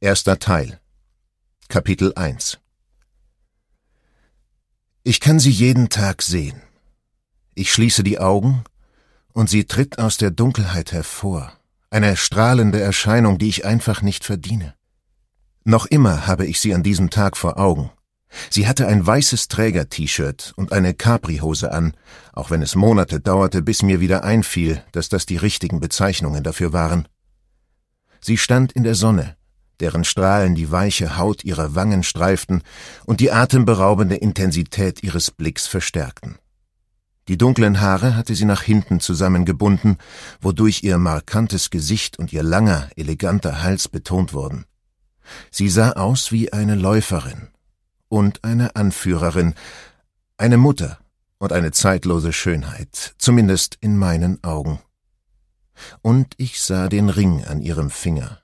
Erster Teil. Kapitel 1. Ich kann sie jeden Tag sehen. Ich schließe die Augen, und sie tritt aus der Dunkelheit hervor, eine strahlende Erscheinung, die ich einfach nicht verdiene. Noch immer habe ich sie an diesem Tag vor Augen. Sie hatte ein weißes Träger-T-Shirt und eine Capri-Hose an, auch wenn es Monate dauerte, bis mir wieder einfiel, dass das die richtigen Bezeichnungen dafür waren. Sie stand in der Sonne, deren Strahlen die weiche Haut ihrer Wangen streiften und die atemberaubende Intensität ihres Blicks verstärkten. Die dunklen Haare hatte sie nach hinten zusammengebunden, wodurch ihr markantes Gesicht und ihr langer, eleganter Hals betont wurden. Sie sah aus wie eine Läuferin und eine Anführerin, eine Mutter und eine zeitlose Schönheit, zumindest in meinen Augen. Und ich sah den Ring an ihrem Finger,